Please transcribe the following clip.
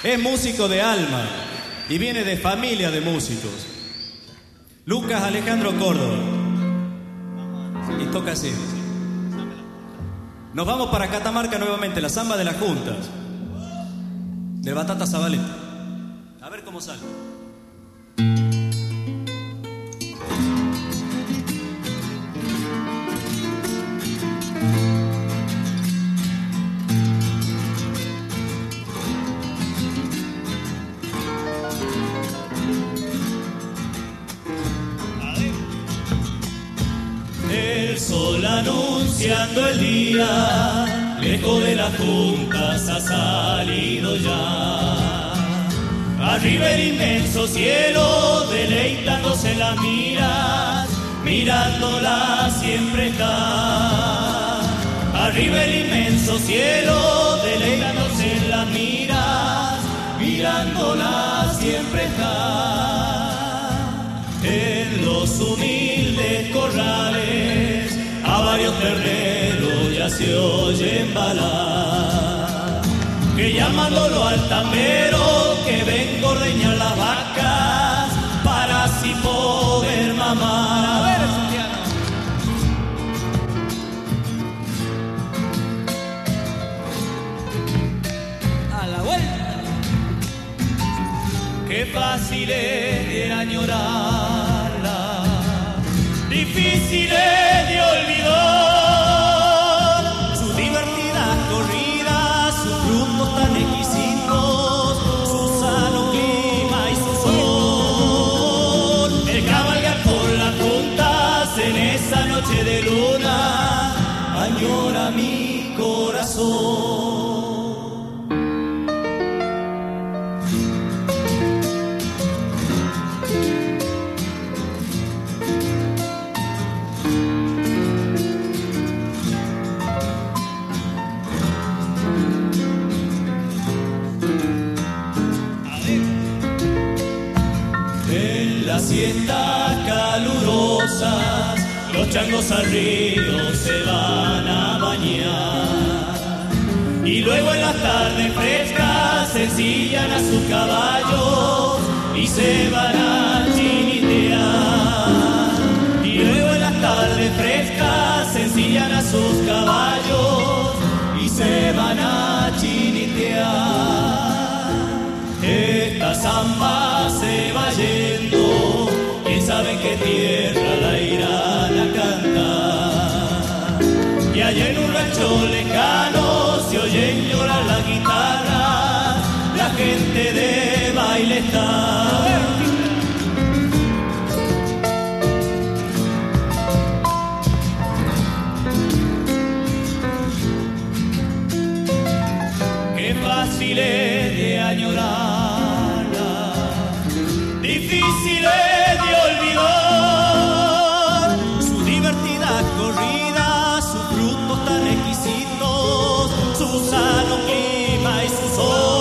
Es músico de alma y viene de familia de músicos. Lucas Alejandro Córdoba. Y toca así. Nos vamos para Catamarca nuevamente, la samba de las juntas. Del Batata Zabaleta. A ver cómo sale. El sol anunciando el día, lejos de las juntas ha salido ya. Arriba el inmenso cielo, deleitándose las miras, mirándola siempre está. Arriba el inmenso cielo, deleitándose las miras, mirándola siempre está. En los humildes corrales a varios terneros ya se oye embalar, que llamándolo al tambero que vengo a ordeñar las vacas para así poder mamar. A ver, Santiago. A la vuelta. Qué fácil es añorarla, difícil es de olvidar sus divertidas corridas, sus frutos tan exquisitos, su sano clima y su sol. El cabalgar por las juntas en esa noche de luna añora mi corazón. Las siestas calurosas, los changos al río se van a bañar, y luego en las tardes frescas se ensillan a sus caballos y se van a chinitear. Y luego en las tardes frescas se ensillan a sus caballos y se van a chinitear. Esta samba se va yendo, quién sabe en qué tierra la irán a cantar. Y allá en un rancho lejano se oyen llorar la guitarra, la gente de baile está. Qué fácil es de añorarla, difícil es de olvidar sus divertidas corridas, sus frutos tan exquisitos, su sano clima y su sol.